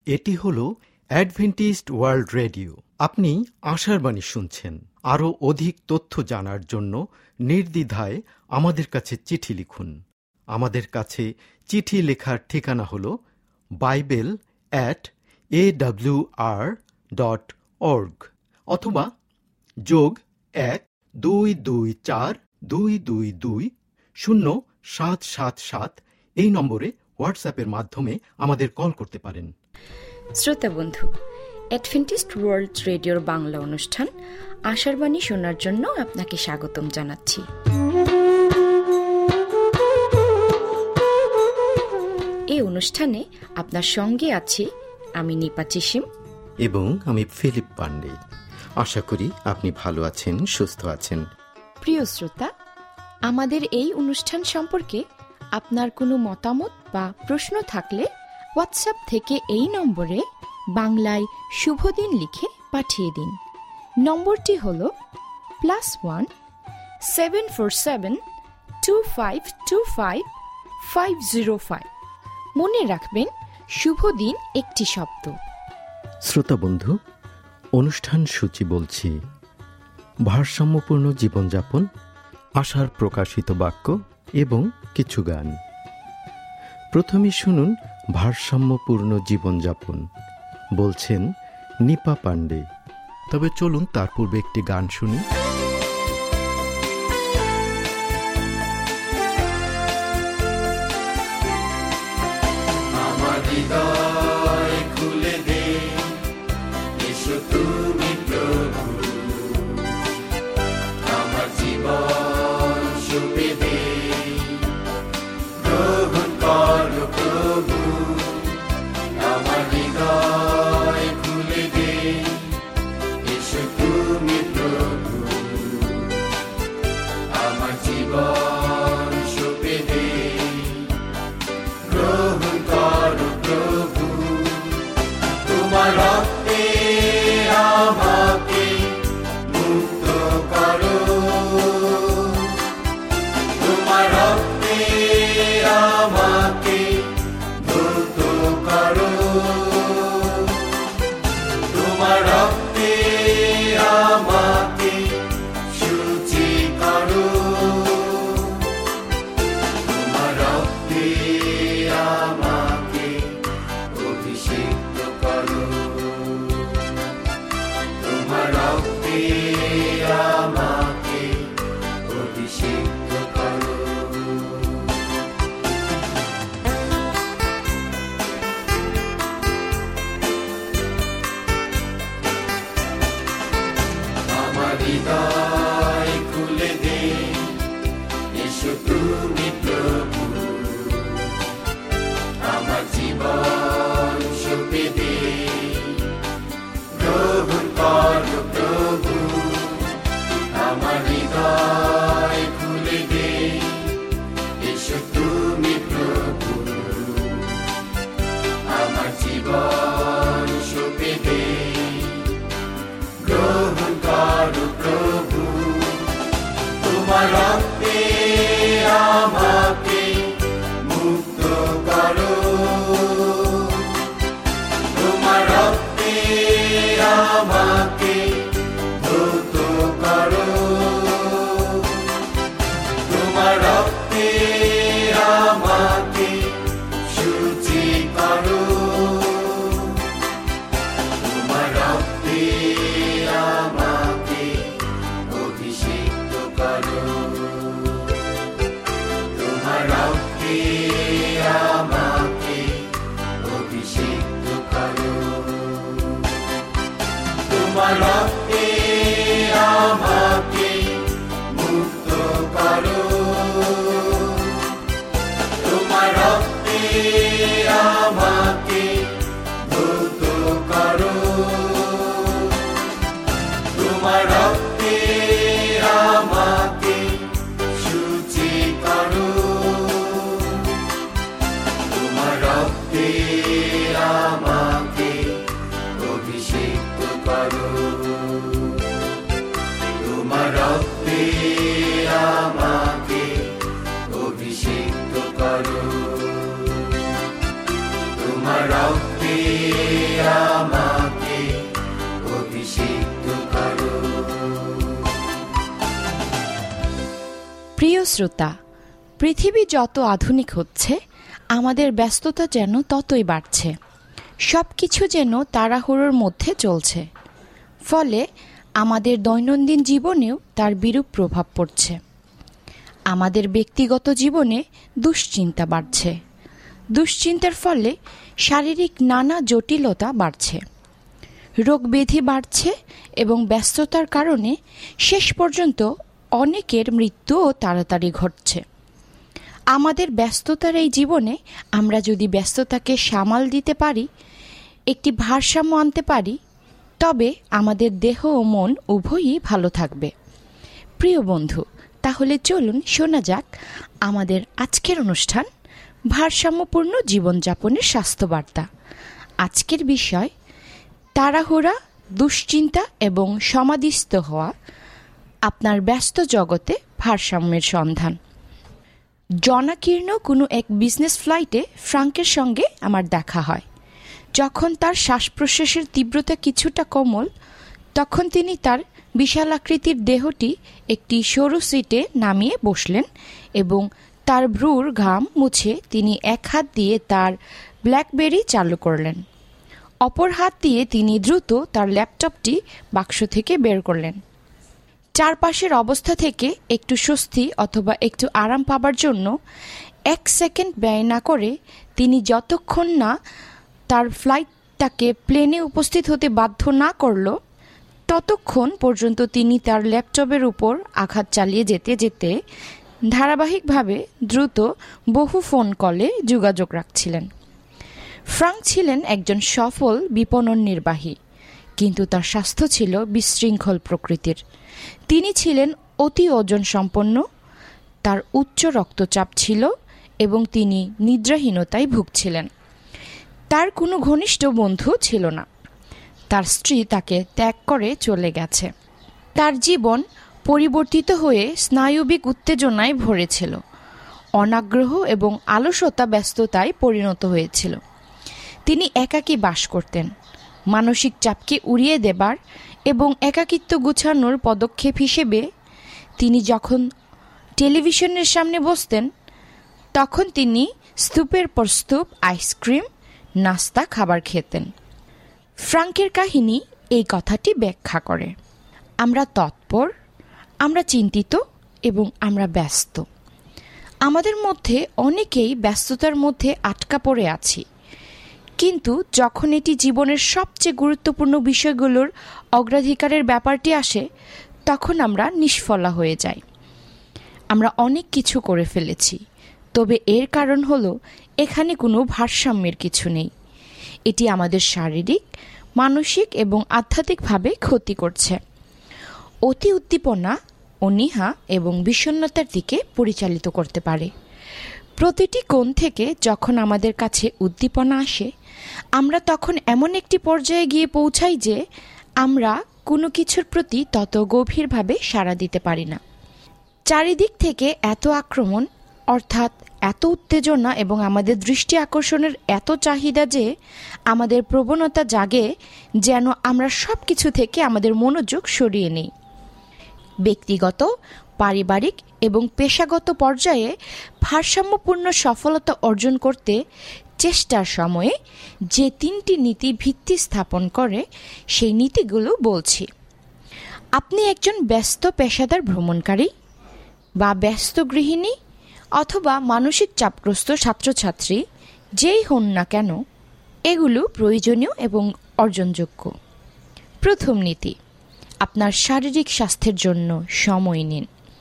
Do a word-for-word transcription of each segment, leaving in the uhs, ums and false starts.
এটি হলো Adventist world radio. আপনি আশার বাণী শুনছেন। আরও অধিক তথ্য জানার জন্য নির্দ্বিধায় আমাদের কাছে চিঠি লিখুন। আমাদের কাছে চিঠি লেখার ঠিকানা হল Bible at A W R dot org অথবা যোগ এক দুই দুই চার দুই দুই দুই শূন্য সাত সাত সাত এই নম্বরে হোয়াটসঅ্যাপের মাধ্যমে আমাদের কল করতে পারেন। শ্রোতা বন্ধু, অ্যাডভেন্টিস্ট ওয়ার্ল্ড রেডিওর বাংলা অনুষ্ঠান আশার বাণী শোনার জন্য আপনাকে স্বাগতম জানাচ্ছি। এই অনুষ্ঠানে আপনার সঙ্গে আছি আমি নিপা চিসিম এবং আমি ফিলিপ পান্ডে। আশা করি আপনি ভালো আছেন, সুস্থ আছেন। প্রিয় শ্রোতা, আমাদের এই অনুষ্ঠান সম্পর্কে আপনার কোনো মতামত বা প্রশ্ন থাকলে হোয়াটসঅ্যাপ থেকে এই নম্বরে বাংলায় শুভদিন লিখে পাঠিয়ে দিন। নম্বরটি হল plus one seven four seven two five two five five zero five. মনে রাখবেন, শুভদিন একটি শব্দ। শ্রোতা বন্ধু, অনুষ্ঠান সূচি বলছি ভারসাম্যপূর্ণ জীবনযাপন, আশার প্রকাশিত বাক্য এবং কিছু গান। প্রথমে শুনুন ভারসাম্যপূর্ণ জীবনযাপন, বলছেন নিপা পান্ডে। তবে চলুন তার পূর্বে একটি গান শুনি। আমার হৃদয় খুলে দে, এসো তুমি প্রভু, আমার জীবন সঁপে দে, গ্রহণ করো প্রভু। আমার হৃদয় খুলে দে, এসো তুমি প্রভু, আমার জীবন সঁপে দে, গ্রহণ করো প্রভু। তোমার রক্তে আমাকে মুক্ত করো, তোমার রক্তে আমাকে ধৌত করো, তোমার রক্তে আমাকে শুচি করো, তোমার রক্তে আমাকে অভিষিক্ত করো, তোমার রক্তে আমাকে অভিষিক্ত করো। আমার হৃদয় খুলে দে, এসো তুমি প্রভু, আমার জীবন সঁপে দে, গ্রহণ করো প্রভু। আমার হৃদয় খুলে দে, এসো তুমি প্রভু, আমার জীবন সঁপে দে, গ্রহণ করো প্রভু। তোমার রক্তে আমাকে মুক্ত করো, তোমার রক্তে আমাকে ধৌত করো, তোমার রক্তে আমাকে শুচি করো, তোমার রক্তে আমাকে অভিষিক্ত করো, তোমার রক্তে আমাকে অভিষিক্ত করো, তোমার রক্তে আমাকে মুক্ত করো, তোমার রক্তে আমাকে ধৌত করো, তোমার রক্তে আমাকে শুচি করো, তোমার রক্তে আমাকে অভিষিক্ত করো। আমাকে অভিষিক্ত করো। প্রিয় শ্রোতা, পৃথিবী যত আধুনিক হচ্ছে আমাদের ব্যস্ততা যেন ততই বাড়ছে। সব কিছু যেন তাড়াহুড়োর মধ্যে চলছে, ফলে আমাদের দৈনন্দিন জীবনেও তার বিরূপ প্রভাব পড়ছে। আমাদের ব্যক্তিগত জীবনে দুশ্চিন্তা বাড়ছে। দুশ্চিন্তার ফলে শারীরিক নানা জটিলতা বাড়ছে, রোগ ব্যাধি বাড়ছে এবং ব্যস্ততার কারণে শেষ পর্যন্ত অনেকের মৃত্যুও তাড়াতাড়ি ঘটছে। আমাদের ব্যস্ততার এই জীবনে আমরা যদি ব্যস্ততাকে সামাল দিতে পারি, একটি ভারসাম্য আনতে পারি, তবে আমাদের দেহ ও মন উভয়ই ভালো থাকবে। প্রিয় বন্ধু, তাহলে চলুন শোনা যাক আমাদের আজকের অনুষ্ঠান ভারসাম্যপূর্ণ জীবনযাপনের স্বাস্থ্যবার্তা। আজকের বিষয় তাড়াহুড়া, দুশ্চিন্তা এবং সমাধিস্থ হওয়া, আপনার ব্যস্ত জগতে ভারসাম্যের সন্ধান। জনাকীর্ণ কোনো এক বিজনেস ফ্লাইটে ফ্রাঙ্কের সঙ্গে আমার দেখা হয়। যখন তার শ্বাস প্রশ্বাসের তীব্রতা কিছুটা কোমল, তখন তিনি তার বিশালাকৃতির দেহটি একটি সরু সিটে নামিয়ে বসলেন এবং তার ভ্রুর ঘাম মুছে তিনি এক হাত দিয়ে তার ব্ল্যাকবেরি চালু করলেন। অপর হাত দিয়ে তিনি দ্রুত তার ল্যাপটপটি বাক্স থেকে বের করলেন। চারপাশের অবস্থা থেকে একটু স্বস্তি অথবা একটু আরাম পাবার জন্য এক সেকেন্ড ব্যয় না করে তিনি যতক্ষণ না তার ফ্লাইটটাকে প্লেনে উপস্থিত হতে বাধ্য না করল, ততক্ষণ পর্যন্ত তিনি তার ল্যাপটপের উপর আঘাত চালিয়ে যেতে যেতে ধারাবাহিকভাবে দ্রুত বহু ফোন কলে যোগাযোগ রাখছিলেন। ফ্রাঙ্ক ছিলেন একজন সফল বিপণন নির্বাহী, কিন্তু তার স্বাস্থ্য ছিল বিশৃঙ্খল প্রকৃতির। তিনি ছিলেন অতি ওজন সম্পন্ন, তার উচ্চ রক্তচাপ ছিল এবং তিনি নিদ্রাহীনতায় ভুগছিলেন। তার কোনো ঘনিষ্ঠ বন্ধু ছিল না। তার স্ত্রী তাকে ত্যাগ করে চলে গেছে। তার জীবন পরিবর্তিত হয়ে স্নায়বিক উত্তেজনায় ভরেছিল। অনাগ্রহ এবং আলসতা ব্যস্ততায় পরিণত হয়েছিল। তিনি একাকী বাস করতেন। মানসিক চাপকে উড়িয়ে দেবার এবং একাকিত্ব গুছানোর পদক্ষেপ হিসেবে তিনি যখন টেলিভিশনের সামনে বসতেন, তখন তিনি স্তূপের পর স্তূপ আইসক্রিম, নাস্তা খাবার খেতেন। ফ্রাঙ্কের কাহিনী এই কথাটি ব্যাখ্যা করে। আমরা তৎপর, আমরা চিন্তিত এবং আমরা ব্যস্ত। আমাদের মধ্যে অনেকেই ব্যস্ততার মধ্যে আটকা পড়ে আছি, কিন্তু যখন এটি জীবনের সবচেয়ে গুরুত্বপূর্ণ বিষয়গুলোর অগ্রাধিকারের ব্যাপারটি আসে, তখন আমরা নিষ্ফলা হয়ে যাই। আমরা অনেক কিছু করে ফেলেছি, তবে এর কারণ হলো এখানে কোনো ভারসাম্যের কিছু নেই। এটি আমাদের শারীরিক, মানসিক এবং আধ্যাত্মিকভাবে ক্ষতি করছে। অতি উদ্দীপনা অনীহা এবং বিষণ্ণতার দিকে পরিচালিত করতে পারে। প্রতিটি কোণ থেকে যখন আমাদের কাছে উদ্দীপনা আসে, আমরা তখন এমন একটি পর্যায়ে গিয়ে পৌঁছাই যে আমরা কোনো কিছুর প্রতি তত গভীরভাবে সাড়া দিতে পারি না। চারিদিক থেকে এত আক্রমণ, অর্থাৎ এত উত্তেজনা এবং আমাদের দৃষ্টি আকর্ষণের এত চাহিদা যে আমাদের প্রবণতা জাগে যেন আমরা সব কিছু থেকে আমাদের মনোযোগ সরিয়ে নিই। ব্যক্তিগত, পারিবারিক এবং পেশাগত পর্যায়ে ভারসাম্যপূর্ণ সফলতা অর্জন করতে চেষ্টার সময়ে যে তিনটি নীতি ভিত্তি স্থাপন করে, সেই নীতিগুলো বলছি। আপনি একজন ব্যস্ত পেশাদার ভ্রমণকারী বা ব্যস্ত গৃহিণী অথবা মানসিক চাপগ্রস্ত ছাত্রছাত্রী, যেই হন না কেন, এগুলো প্রয়োজনীয় এবং অর্জনযোগ্য। প্রথম নীতি, আপনার শারীরিক স্বাস্থ্যের জন্য সময় নিন।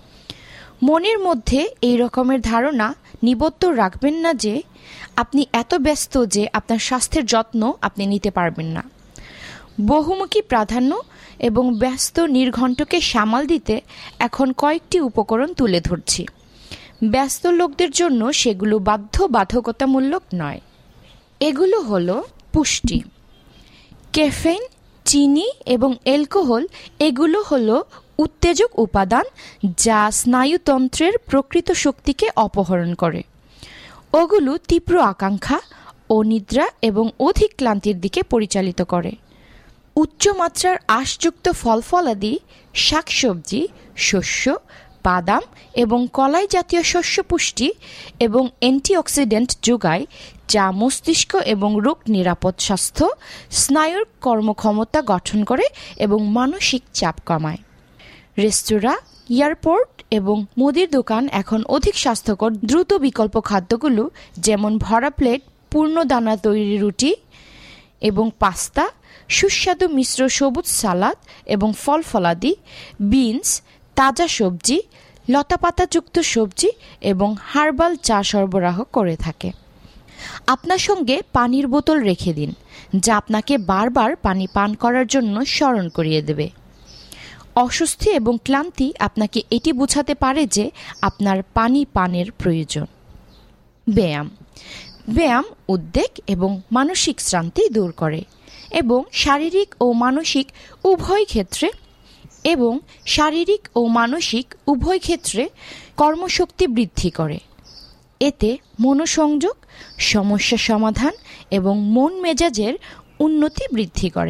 মনের মধ্যে এই রকমের ধারণা নিবদ্ধ রাখবেন না যে আপনি এত ব্যস্ত যে আপনার স্বাস্থ্যের যত্ন আপনি নিতে পারবেন না। বহুমুখী প্রাধান্য এবং ব্যস্ত নির্ঘণ্টকে সামাল দিতে এখন কয়েকটি উপকরণ তুলে ধরছি। ব্যস্ত লোকদের জন্য সেগুলো বাধ্য বাধ্যকতামূলক নয়। এগুলো হলো পুষ্টি। ক্যাফেইন, চিনি এবং অ্যালকোহল এগুলো হলো উত্তেজক উপাদান যা স্নায়ুতন্ত্রের প্রকৃত শক্তিকে অপহরণ করে। ওগুলো তীব্র আকাঙ্ক্ষা, অনিদ্রা এবং অধিক ক্লান্তির দিকে পরিচালিত করে। উচ্চমাত্রার আঁশযুক্ত ফলফলাদি, শাকসবজি, শস্য, বাদাম এবং কলাই জাতীয় শস্য পুষ্টি এবং অ্যান্টিঅক্সিডেন্ট যোগায়, যা মস্তিষ্ক এবং রোগ নিরাপদ স্বাস্থ্য, স্নায়ুর কর্মক্ষমতা গঠন করে এবং মানসিক চাপ কমায়। রেস্তোরাঁ, এয়ারপোর্ট এবং মুদির দোকান এখন অধিক স্বাস্থ্যকর দ্রুত বিকল্প খাদ্যগুলো, যেমন ভরা প্লেট, পূর্ণ দানা তৈরি রুটি এবং পাস্তা, সুস্বাদু মিশ্র সবুজ সালাদ এবং ফল ফলাদি, বিনস, তাজা সবজি, লতাপাতাযুক্ত সবজি এবং হার্বাল চা সরবরাহ করে থাকে। আপনার সঙ্গে পানির বোতল রেখে দিন, যা আপনাকে বারবার পানি পান করার জন্য স্মরণ করিয়ে দেবে। অস্বস্তি এবং ক্লান্তি আপনাকে এটি বোঝাতে পারে যে আপনার পানি পানের প্রয়োজন। ব্যায়াম ব্যায়াম উদ্বেগ এবং মানসিক শ্রান্তি দূর করে এবং শারীরিক ও মানসিক উভয় ক্ষেত্রে এবং শারীরিক ও মানসিক উভয় ক্ষেত্রে কর্মশক্তি বৃদ্ধি করে। এতে মনোসংযোগ, সমস্যা সমাধান এবং মন মেজাজের উন্নতি বৃদ্ধি করে।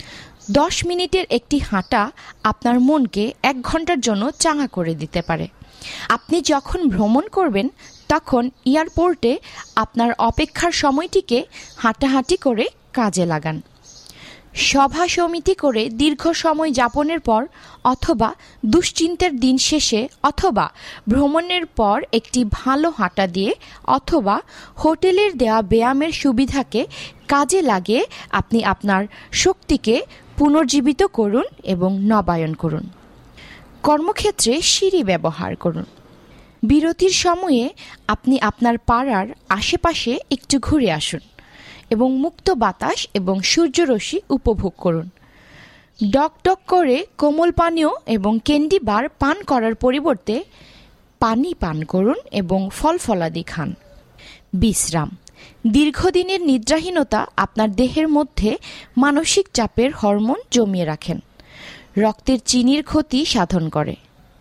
দশ মিনিটের একটি হাঁটা আপনার মনকে এক ঘন্টার জন্য চাঙা করে দিতে পারে। আপনি যখন ভ্রমণ করবেন তখন এয়ারপোর্টে আপনার অপেক্ষার সময়টিকে হাঁটাহাঁটি করে কাজে লাগান। সভা সমিতি করে দীর্ঘ সময় যাপনের পর অথবা দুশ্চিন্তার দিন শেষে অথবা ভ্রমণের পর একটি ভালো হাঁটা দিয়ে অথবা হোটেলের দেওয়া ব্যায়ামের সুবিধাকে কাজে লাগিয়ে আপনি আপনার শক্তিকে পুনর্জীবিত করুন এবং নবায়ন করুন। কর্মক্ষেত্রে সিঁড়ি ব্যবহার করুন। বিরতির সময়ে আপনি আপনার পাড়ার আশেপাশে একটু ঘুরে আসুন এবং মুক্ত বাতাস এবং সূর্যরশ্মি উপভোগ করুন। ডক ডক করে কোমল পানীয় এবং ক্যান্ডি বার পান করার পরিবর্তে পানি পান করুন এবং ফল ফলাদি খান। বিশ্রাম দীর্ঘদিনের নিদ্রাহীনতা আপনার দেহের মধ্যে মানসিক চাপের হরমোন জমিয়ে রাখেন, রক্তের চিনির ক্ষতি সাধন করে,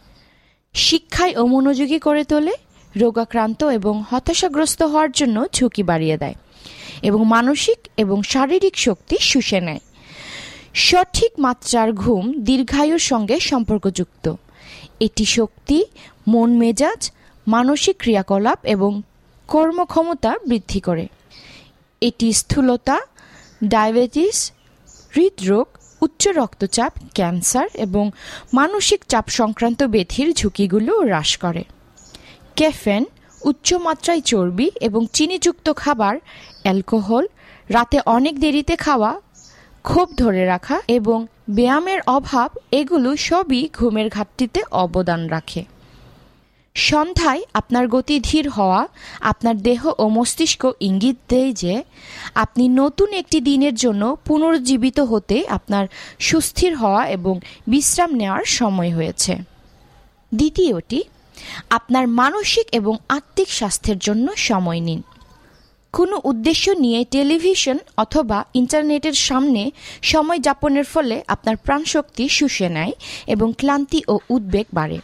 শিক্ষায় অমনোযোগী করে তোলে, রোগাক্রান্ত এবং হতাশাগ্রস্ত হওয়ার জন্য ঝুঁকি বাড়িয়ে দেয় এবং মানসিক এবং শারীরিক শক্তি শুষে নেয়। সঠিক মাত্রার ঘুম দীর্ঘায়ুর সঙ্গে সম্পর্কযুক্ত। এটি শক্তি, মন মেজাজ, মানসিক ক্রিয়াকলাপ এবং কর্মক্ষমতা বৃদ্ধি করে। এটি স্থূলতা, ডায়াবেটিস, হৃদরোগ, উচ্চ রক্তচাপ, ক্যান্সার এবং মানসিক চাপ সংক্রান্ত ব্যাধির ঝুঁকিগুলো হ্রাস করে। ক্যাফেন, উচ্চমাত্রায় চর্বি এবং চিনিযুক্ত খাবার, অ্যালকোহল, রাতে অনেক দেরিতে খাওয়া, ক্ষোভ ধরে রাখা এবং ব্যায়ামের অভাব, এগুলো সবই ঘুমের ঘাটতিতে অবদান রাখে। সন্ধ্যায় আপনার গতি ধীর হওয়া আপনার দেহ ও মস্তিষ্ক ইঙ্গিত দেয় যে আপনি নতুন একটি দিনের জন্য পুনর্জীবিত হতে আপনার সুস্থির হওয়া এবং বিশ্রাম নেওয়ার সময় হয়েছে। দ্বিতীয়টি, আপনার মানসিক এবং আত্মিক স্বাস্থ্যের জন্য সময় নিন। কোনো উদ্দেশ্য নিয়ে টেলিভিশন অথবা ইন্টারনেটের সামনে সময় যাপনের ফলে আপনার প্রাণশক্তি শুষে নেয় এবং ক্লান্তি ও উদ্বেগ বাড়ে।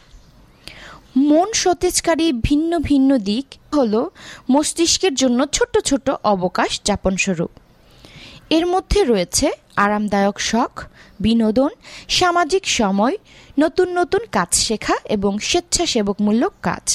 মন সতেজকারী ভিন্ন ভিন্ন দিক হল মস্তিষ্কের জন্য ছোট ছোট অবকাশ যাপন স্বরূপ। এর মধ্যে রয়েছে আরামদায়ক শখ, বিনোদন, সামাজিক সময়, নতুন নতুন কাজ শেখা এবং স্বেচ্ছাসেবকমূলক কাজ।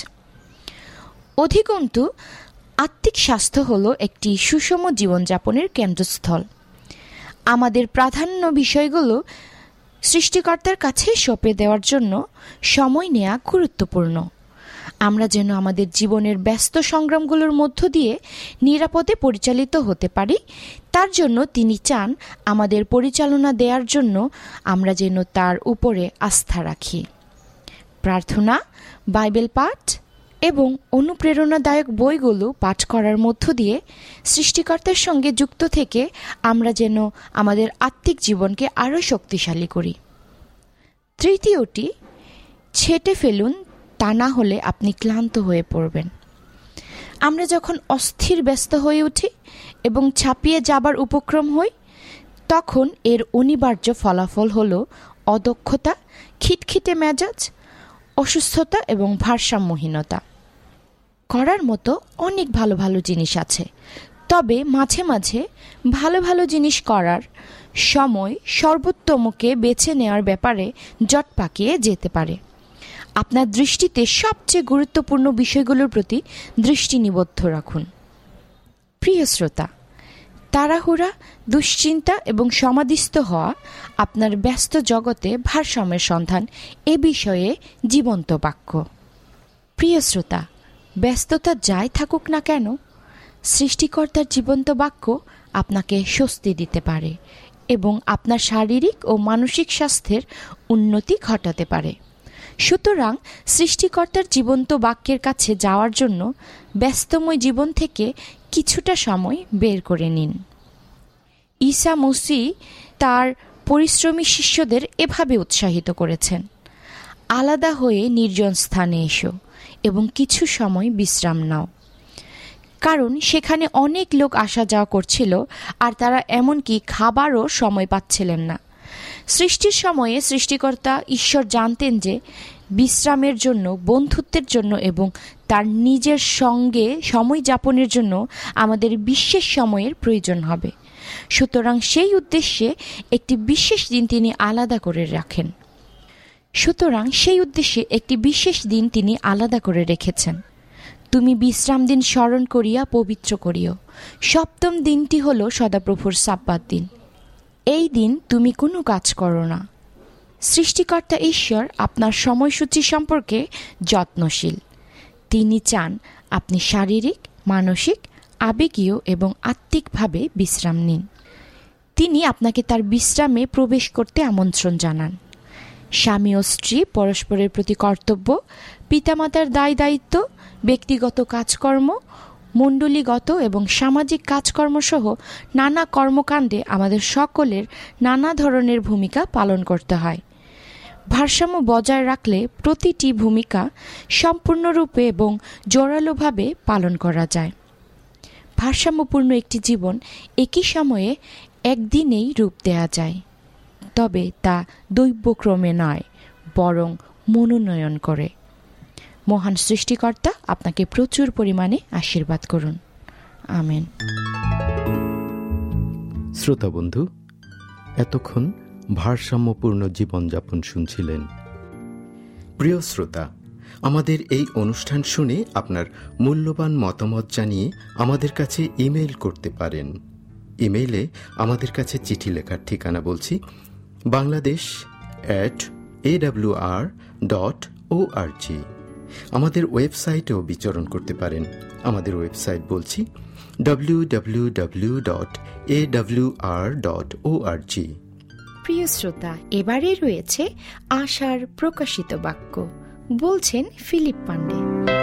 অধিকন্তু আত্মিক স্বাস্থ্য হল একটি সুষম জীবনযাপনের কেন্দ্রস্থল। আমাদের প্রাধান্য বিষয়গুলো সৃষ্টিকর্তার কাছে সঁপে দেওয়ার জন্য সময় নেওয়া গুরুত্বপূর্ণ। আমরা যেন আমাদের জীবনের ব্যস্ত সংগ্রামগুলোর মধ্য দিয়ে নিরাপদে পরিচালিত হতে পারি, তার জন্য তিনি চান আমাদের পরিচালনা দেওয়ার জন্য আমরা যেন তার উপরে আস্থা রাখি। প্রার্থনা, বাইবেল পাঠ এবং অনুপ্রেরণাদায়ক বইগুলো পাঠ করার মধ্য দিয়ে সৃষ্টিকর্তার সঙ্গে যুক্ত থেকে আমরা যেন আমাদের আত্মিক জীবনকে আরও শক্তিশালী করি। তৃতীয়টি, ছেটে ফেলুন, তা না হলে আপনি ক্লান্ত হয়ে পড়বেন। আমরা যখন অস্থির ব্যস্ত হয়ে উঠি এবং ছাপিয়ে যাবার উপক্রম হই, তখন এর অনিবার্য ফলাফল হল অদক্ষতা, খিটখিটে মেজাজ, অসুস্থতা এবং ভারসাম্যহীনতা। করার মতো অনেক ভালো ভালো জিনিস আছে, তবে মাঝে মাঝে ভালো ভালো জিনিস করার সময় সর্বোত্তমকে বেছে নেওয়ার ব্যাপারে জট পাকিয়ে যেতে পারে। আপনার দৃষ্টিতে সবচেয়ে গুরুত্বপূর্ণ বিষয়গুলোর প্রতি দৃষ্টি নিবদ্ধ রাখুন। প্রিয় শ্রোতা, তাড়াহুড়া, দুশ্চিন্তা এবং সমাধিস্থ হওয়া আপনার ব্যস্ত জগতে ভারসাম্যের সন্ধান এ বিষয়ে জীবন্ত বাক্য। প্রিয় শ্রোতা, ব্যস্ততা যাই থাকুক না কেন, সৃষ্টিকর্তার জীবন্ত বাক্য আপনাকে স্বস্তি দিতে পারে এবং আপনার শারীরিক ও মানসিক স্বাস্থ্যের উন্নতি ঘটাতে পারে। সুতরাং সৃষ্টিকর্তার জীবন্ত বাক্যের কাছে যাওয়ার জন্য ব্যস্তময় জীবন থেকে কিছুটা সময় বের করে নিন। ঈসা মসীহ তার পরিশ্রমী শিষ্যদের এভাবে উৎসাহিত করেছেন, আলাদা হয়ে নির্জন স্থানে এসো এবং কিছু সময় বিশ্রাম নাও। কারণ সেখানে অনেক লোক আসা যাওয়া করছিল আর তারা এমনকি খাবারও সময় পাচ্ছিলেন না। সৃষ্টির সময়ে সৃষ্টিকর্তা ঈশ্বর জানতেন যে বিশ্রামের জন্য, বন্ধুত্বের জন্য এবং তার নিজের সঙ্গে সময় যাপনের জন্য আমাদের বিশেষ সময়ের প্রয়োজন হবে। সুতরাং সেই উদ্দেশ্যে একটি বিশেষ দিন তিনি আলাদা করে রাখেন সুতরাং সেই উদ্দেশ্যে একটি বিশেষ দিন তিনি আলাদা করে রেখেছেন। তুমি বিশ্রাম দিন স্মরণ করিয়া পবিত্র করিও। সপ্তম দিনটি হল সদাপ্রভুর সাব্বাত দিন। এই দিন তুমি কোনো কাজ করো না। সৃষ্টিকর্তা ঈশ্বর আপনার সময়সূচি সম্পর্কে যত্নশীল। তিনি চান আপনি শারীরিক, মানসিক, আবেগীয় এবং আত্মিকভাবে বিশ্রাম নিন। তিনি আপনাকে তার বিশ্রামে প্রবেশ করতে আমন্ত্রণ জানান। স্বামী ও স্ত্রী পরস্পরের প্রতি কর্তব্য, পিতামাতার দায় দায়িত্ব, ব্যক্তিগত কাজকর্ম, মণ্ডলীগত এবং সামাজিক কাজকর্ম সহ নানা কর্মকাণ্ডে আমাদের সকলের নানা ধরনের ভূমিকা পালন করতে হয়। ভারসাম্য বজায় রাখলে প্রতিটি ভূমিকা সম্পূর্ণরূপে এবং জোরালোভাবে পালন করা যায়। ভারসাম্যপূর্ণ একটি জীবন একই সময়ে একদিনেই রূপ দেয়া যায়, তবে তা দৈবক্রমে নয়, বরং মনোনয়ন করে। মহান সৃষ্টিকর্তা আপনাকে প্রচুর পরিমাণে আশীর্বাদ করুন। আমেন। শ্রোতা বন্ধু, এতক্ষণ ভারসাম্যপূর্ণ জীবনযাপন শুনছিলেন। প্রিয় শ্রোতা, আমাদের এই অনুষ্ঠান শুনে আপনার মূল্যবান মতামত জানিয়ে আমাদের কাছে ইমেইল করতে পারেন। ইমেইলে আমাদের কাছে চিঠি লেখার ঠিকানা বলছি, Bangladesh at A W R dot O R G. আমাদের ওয়েবসাইটেও বিচরণ করতে পারেন। আমাদের ওয়েবসাইট বলছি W W W dot A W R dot O R G. প্রিয় শ্রোতা, এবারে রয়েছে আশার প্রকাশিত বাক্য, বলছেন ফিলিপ পান্ডে।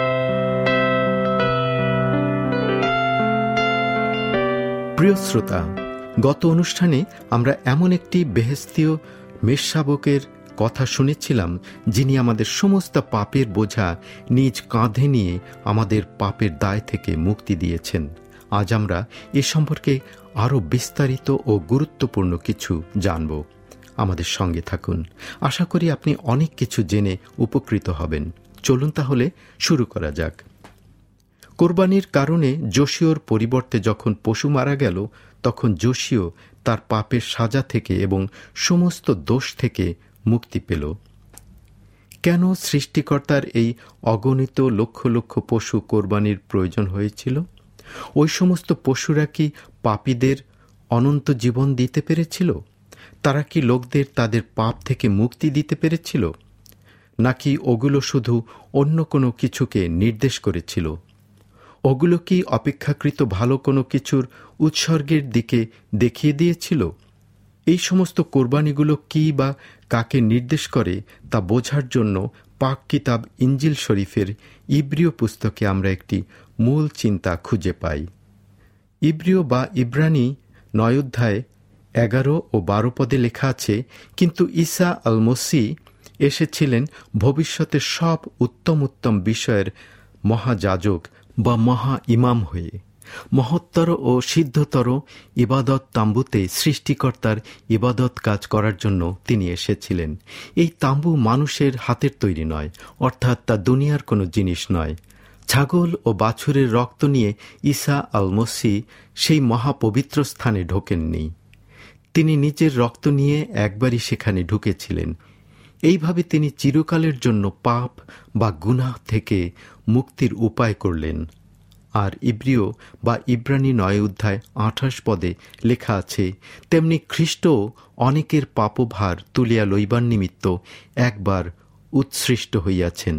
প্রিয় শ্রোতা, গত অনুষ্ঠানে আমরা এমন একটি বেহেস্তীয় মেষশাবকের কথা শুনেছিলাম, যিনি আমাদের সমস্ত পাপের বোঝা নিজ কাঁধে নিয়ে আমাদের পাপের দায় থেকে মুক্তি দিয়েছেন। আজ আমরা এ সম্পর্কে আরও বিস্তারিত ও গুরুত্বপূর্ণ কিছু জানব। আমাদের সঙ্গে থাকুন। আশা করি আপনি অনেক কিছু জেনে উপকৃত হবেন। চলুন তাহলে শুরু করা যাক। কোরবানির কারণে যোশীয়র পরিবর্তে যখন পশু মারা গেল, তখন যোশীয় তার পাপের সাজা থেকে এবং সমস্ত দোষ থেকে মুক্তি পেল। কেন সৃষ্টিকর্তার এই অগণিত লক্ষ লক্ষ পশু কোরবানির প্রয়োজন হয়েছিল? ওই সমস্ত পশুরা কি পাপীদের অনন্ত জীবন দিতে পেরেছিল? তারা কি লোকদের তাদের পাপ থেকে মুক্তি দিতে পেরেছিল? নাকি ওগুলো শুধু অন্য কোনো কিছুকে নির্দেশ করেছিল? ওগুলো কি অপেক্ষাকৃত ভালো কোনো কিছুর উৎসর্গের দিকে দেখিয়ে দিয়েছিল? এই সমস্ত কোরবানিগুলো কি বা কাকে নির্দেশ করে তা বোঝার জন্য পাক কিতাব ইঞ্জিল শরীফের ইব্রিয় পুস্তকে আমরা একটি মূল চিন্তা খুঁজে পাই। ইব্রিয় বা ইব্রানি নয় অধ্যায় এগারো ও বারো পদে লেখা আছে, কিন্তু ঈসা আল মসীহ এসেছিলেন ভবিষ্যতের সব উত্তম উত্তম বিষয়ের মহাযাজক বা মহা ইমাম হয়ে। মহত্তর ও সিদ্ধতর ইবাদত তাম্বুতে সৃষ্টিকর্তার ইবাদত কাজ করার জন্য তিনি এসেছিলেন। এই তাম্বু মানুষের হাতের তৈরি নয়, অর্থাৎ তা দুনিয়ার কোনো জিনিস নয়। ছাগল ও বাছুরের রক্ত নিয়ে ঈসা আল মসীহ সেই মহাপবিত্র স্থানে ঢোকেননি। তিনি নিজের রক্ত নিয়ে একবারই সেখানে ঢুকেছিলেন। এইভাবে তিনি চিরকালের জন্য পাপ বা গুনাহ থেকে মুক্তির উপায় করলেন। আর ইব্রিয় বা ইব্রানী নয় অধ্যায় আঠাশ পদে লেখা আছে, তেমনি খ্রিস্টও অনেকের পাপভার তুলিয়া লইবার নিমিত্ত একবার উৎসৃষ্ট হইয়াছেন।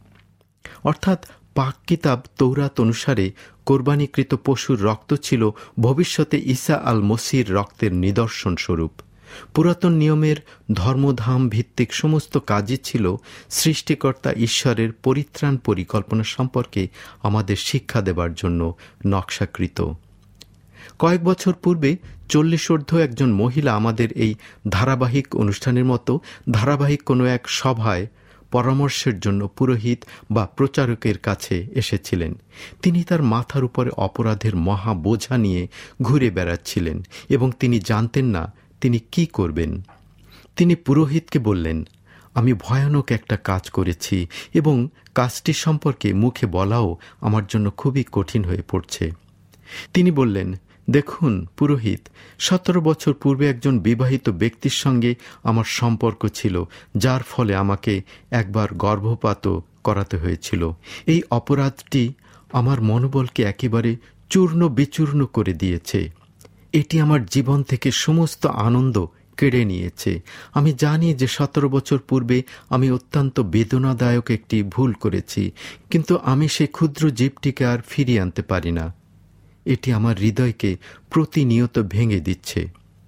অর্থাৎ পাক কিতাব তৌরাত অনুসারে কোরবানিকৃত পশুর রক্ত ছিল ভবিষ্যতে ঈসা আল মসীহর রক্তের নিদর্শন স্বরূপ। পুরাতন নিয়মের ধর্মধাম ভিত্তিক সমস্ত কাজই ছিল সৃষ্টিকর্তা ঈশ্বরের পরিত্রাণ পরিকল্পনা সম্পর্কে আমাদের শিক্ষা দেবার জন্য নকশাকৃত। কয়েক বছর পূর্বে চল্লিশোর্ধ্ব একজন মহিলা আমাদের এই ধারাবাহিক অনুষ্ঠানের মতো ধারাবাহিক কোনো এক সভায় পরামর্শের জন্য পুরোহিত বা প্রচারকের কাছে এসেছিলেন। তিনি তার মাথার উপরে অপরাধের মহা বোঝা নিয়ে ঘুরে বেড়াচ্ছিলেন এবং তিনি জানতেন না তিনি কি করবেন। তিনি পুরোহিতকে বললেন, আমি ভয়ানক একটা কাজ করেছি এবং কাজটি সম্পর্কে মুখে বলাও আমার জন্য খুবই কঠিন হয়ে পড়ছে। তিনি বললেন, দেখুন পুরোহিত, সতেরো বছর পূর্বে একজন বিবাহিত ব্যক্তির সঙ্গে আমার সম্পর্ক ছিল, যার ফলে আমাকে একবার গর্ভপাতও করাতে হয়েছিল। এই অপরাধটি আমার মনোবলকে একেবারে চূর্ণ বিচূর্ণ করে দিয়েছে। এটি আমার জীবন থেকে সমস্ত আনন্দ কেড়ে নিয়েছে। আমি জানি যে সতেরো বছর পূর্বে আমি অত্যন্ত বেদনাদায়ক একটি ভুল করেছি, কিন্তু আমি সেই ক্ষুদ্র জীবটিকে আর ফিরিয়ে আনতে পারি না। এটি আমার হৃদয়কে প্রতিনিয়ত ভেঙে দিচ্ছে।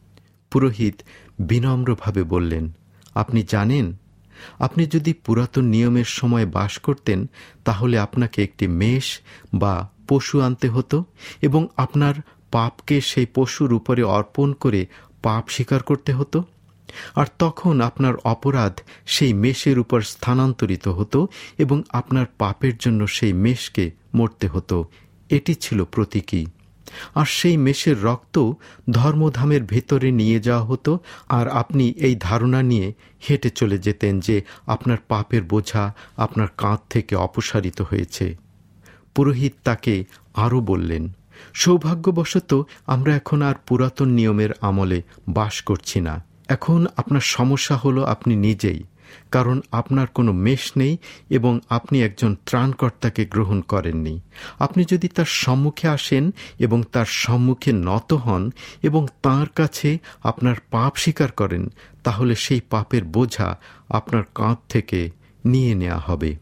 পুরোহিত বিনম্রভাবে বললেন, আপনি জানেন, আপনি যদি পুরাতন নিয়মের সময় বাস করতেন তাহলে আপনাকে একটি মেষ বা পশু আনতে হতো এবং আপনার পাপকে সেই পশুর উপরে অর্পণ করে পাপ স্বীকার করতে হতো। আর তখন আপনার অপরাধ সেই মেষের উপর স্থানান্তরিত হতো এবং আপনার পাপের জন্য সেই মেষকে মরতে হতো। এটি ছিল প্রতীকী। আর সেই মেষের রক্ত ধর্মধামের ভেতরে নিয়ে যাওয়া হতো, আর আপনি এই ধারণা নিয়ে হেঁটে চলে যেতেন যে আপনার পাপের বোঝা আপনার কাঁধ থেকে অপসারিত হয়েছে। পুরোহিত তাকে আরও বললেন, সৌভাগ্যবশত আমরা এখন আর পুরাতন নিয়মের আমলে বাস করছি না। এখন আপনার সমস্যা হলো আপনি নিজেই, কারণ আপনার কোনো মেষ নেই এবং আপনি একজন ত্রাণকর্তাকে গ্রহণ করেননি। আপনি যদি তার সম্মুখে আসেন এবং তার সম্মুখে নত হন এবং তাঁর কাছে আপনার পাপ স্বীকার করেন, তাহলে সেই পাপের বোঝা আপনার কাঁধ থেকে নিয়ে নেওয়া হবে।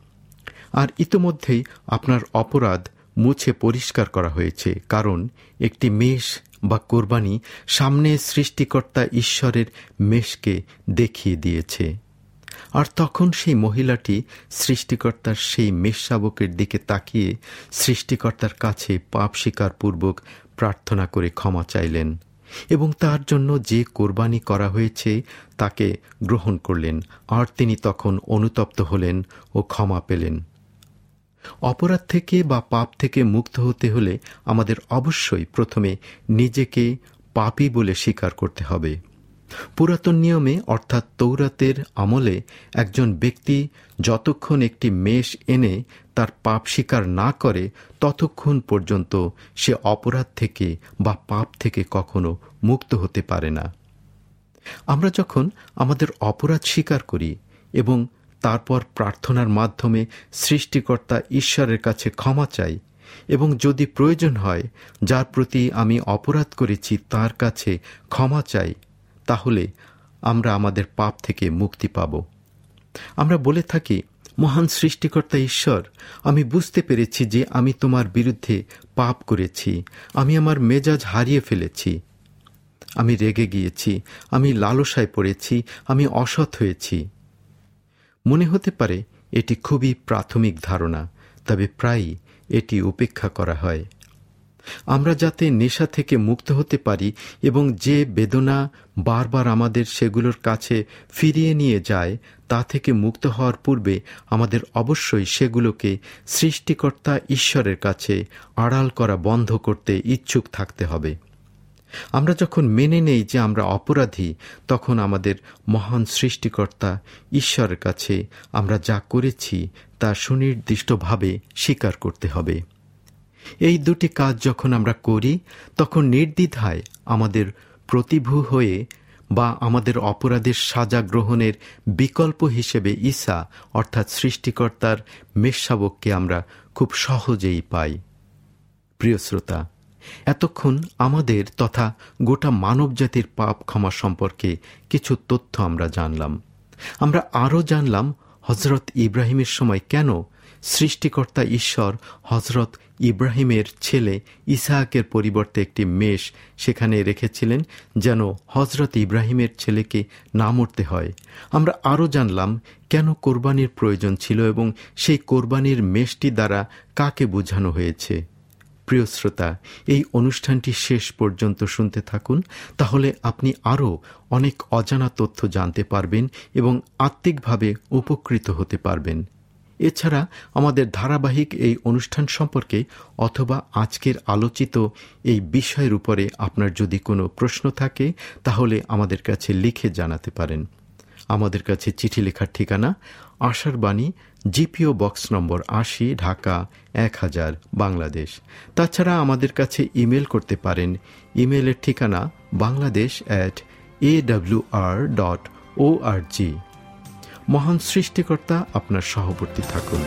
আর ইতোমধ্যেই আপনার অপরাধ মুছে পরিষ্কার করা হয়েছে, কারণ একটি মেষ বা কোরবানি সামনে সৃষ্টিকর্তা ঈশ্বরের মেষকে দেখিয়ে দিয়েছে। আর তখন সেই মহিলাটি সৃষ্টিকর্তার সেই মেষশাবকের দিকে তাকিয়ে সৃষ্টিকর্তার কাছে পাপ স্বীকারপূর্বক প্রার্থনা করে ক্ষমা চাইলেন এবং তার জন্য যে কোরবানি করা হয়েছে তাকে গ্রহণ করলেন। আর তিনি তখন অনুতপ্ত হলেন ও ক্ষমা পেলেন। অপরাধ থেকে বা পাপ থেকে মুক্ত হতে হলে আমাদের অবশ্যই প্রথমে নিজেকে পাপী বলে স্বীকার করতে হবে। পুরাতন নিয়মে অর্থাৎ তৌরাতের আমলে একজন ব্যক্তি যতক্ষণ একটি মেষ এনে তার পাপ স্বীকার না করে ততক্ষণ পর্যন্ত সে অপরাধ থেকে বা পাপ থেকে কখনো মুক্ত হতে পারে না। আমরা যখন আমাদের অপরাধ স্বীকার করি এবং তারপর প্রার্থনার মাধ্যমে সৃষ্টিকর্তা ঈশ্বরের কাছে ক্ষমা চাই এবং যদি প্রয়োজন হয় যার প্রতি আমি অপরাধ করেছি তার কাছে ক্ষমা চাই, তাহলে আমরা আমাদের পাপ থেকে মুক্তি পাব। আমরা বলে থাকি, মহান সৃষ্টিকর্তা ঈশ্বর, আমি বুঝতে পেরেছি যে আমি তোমার বিরুদ্ধে পাপ করেছি, আমি আমার মেজাজ হারিয়ে ফেলেছি, আমি রেগে গিয়েছি, আমি লালসায় পড়েছি, আমি অসৎ হয়েছি। মনে হতে পারে এটি খুবই প্রাথমিক ধারণা, তবে প্রায়ই এটি উপেক্ষা করা হয়। আমরা যাতে নেশা থেকে মুক্ত হতে পারি এবং যে বেদনা বারবার আমাদের সেগুলোর কাছে ফিরিয়ে নিয়ে যায় তা থেকে মুক্ত হওয়ার পূর্বে আমাদের অবশ্যই সেগুলোকে সৃষ্টিকর্তা ঈশ্বরের কাছে আড়াল করা বন্ধ করতে ইচ্ছুক থাকতে হবে। আমরা যখন মেনে নেই যে আমরা অপরাধী, তখন আমাদের মহান সৃষ্টিকর্তা ঈশ্বরের কাছে আমরা যা করেছি তা সুনির্দিষ্টভাবে স্বীকার করতে হবে। এই দুটি কাজ যখন আমরা করি, তখন নির্দ্বিধায় আমাদের প্রতিভূ হয়ে বা আমাদের অপরাধের সাজা গ্রহণের বিকল্প হিসেবে ঈসা অর্থাৎ সৃষ্টিকর্তার মেষশাবককে আমরা খুব সহজেই পাই। প্রিয় শ্রোতা, এতক্ষণ আমাদের তথা গোটা মানবজাতির পাপ ক্ষমা সম্পর্কে কিছু তথ্য আমরা জানলাম। আমরা আরও জানলাম হজরত ইব্রাহিমের সময় কেন সৃষ্টিকর্তা ঈশ্বর হজরত ইব্রাহিমের ছেলে ইসহাকের পরিবর্তে একটি মেষ সেখানে রেখেছিলেন যেন হজরত ইব্রাহিমের ছেলেকে না মরতে হয়। আমরা আরও জানলাম কেন কোরবানির প্রয়োজন ছিল এবং সেই কোরবানির মেষটি দ্বারা কাকে বোঝানো হয়েছে। প্রিয় শ্রোতা, এই অনুষ্ঠানটি শেষ পর্যন্ত শুনতে থাকুন, তাহলে আপনি আরও অনেক অজানা তথ্য জানতে পারবেন এবং আত্মিকভাবে উপকৃত হতে পারবেন। এছাড়া আমাদের ধারাবাহিক এই অনুষ্ঠান সম্পর্কে অথবা আজকের আলোচিত এই বিষয়ের উপরে আপনার যদি কোনো প্রশ্ন থাকে, তাহলে আমাদের কাছে লিখে জানাতে পারেন। আমাদের কাছে চিঠি লেখার ঠিকানা আশার বাণী, জিপিও বক্স নম্বর আশি, ঢাকা এক হাজার, বাংলাদেশ। তাছাড়া আমাদের কাছে ইমেল করতে পারেন। ইমেলের ঠিকানা Bangladesh at A W R dot O R G. মহান সৃষ্টিকর্তা আপনার সহবর্তী থাকুন।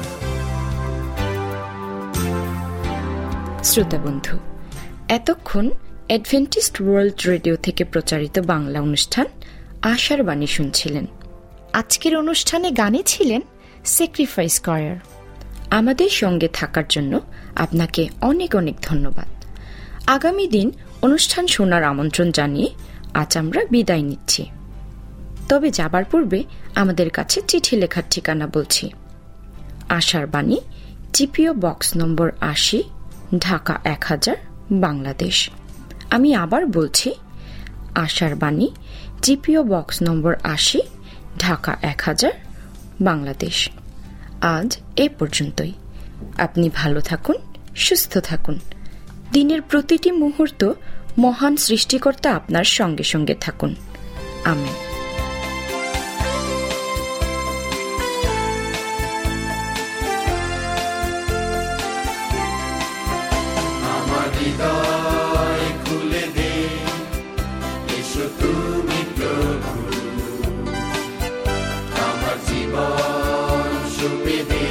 শ্রোতা বন্ধু, এতক্ষণ অ্যাডভেন্টিস্ট ওয়ার্ল্ড রেডিও থেকে প্রচারিত বাংলা অনুষ্ঠান আশার বাণী শুনছিলেন। আজকের অনুষ্ঠানে গানে ছিলেন স্যাক্রিফাইস কয়ার। আমাদের সঙ্গে থাকার জন্য আপনাকে অনেক অনেক ধন্যবাদ। আগামী দিন অনুষ্ঠান শোনার আমন্ত্রণ জানিয়ে আজ আমরা বিদায় নিচ্ছি। তবে যাবার পূর্বে আমাদের কাছে চিঠি লেখার ঠিকানা বলছি। আশার বাণী, জিপিও বক্স নম্বর আশি, ঢাকা এক হাজার, বাংলাদেশ। আমি আবার বলছি, আশার বাণী, জিপিও বক্স নম্বর আশি, ঢাকা এক হাজার, বাংলাদেশ। আজ এ পর্যন্তই। আপনি ভালো থাকুন, সুস্থ থাকুন। দিনের প্রতিটি মুহূর্ত মহান সৃষ্টিকর্তা আপনার সঙ্গে সঙ্গে থাকুন। আমেন। হৃদয় খুলে দে, এসো তুমি প্রভু, আমার জীবন সঁপে দে,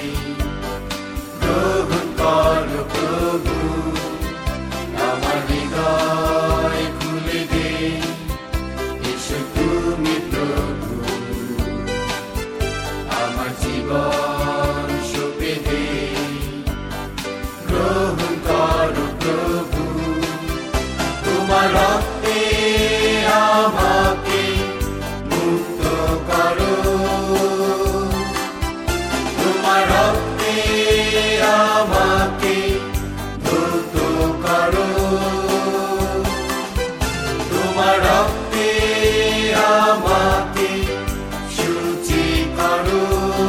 গ্রহণ করো প্রভু। আমার হৃদয় খুলে দে, এসো তুমি প্রভু, আমার জীবন সঁপে দে, গ্রহণ করো প্রভু। তোমার রক্তে আমাকে মুক্ত করো, তোমার রক্তে আমাকে ধৌত করো, তোমার রক্তে আমাকে শুচি করো,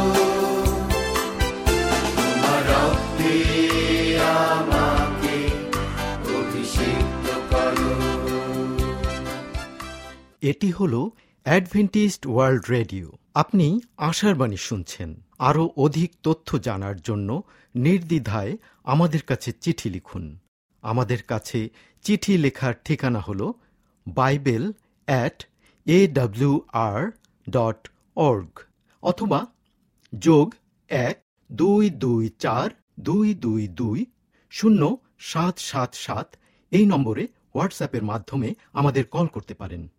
তোমার রক্তে আমাকে অভিষিক্ত করো। এটি হল অ্যাডভেন্টিস্ট ওয়ার্ল্ড রেডিও। আপনি আশার বাণী শুনছেন। আরও অধিক তথ্য জানার জন্য নির্দ্বিধায় আমাদের কাছে চিঠি লিখুন। আমাদের কাছে চিঠি লেখার ঠিকানা হল Bible at A W R dot org অথবা যোগ এক দুই দুই চার দুই দুই দুই শূন্য সাত সাত সাত এই নম্বরে হোয়াটসঅ্যাপের মাধ্যমে আমাদের কল করতে পারেন।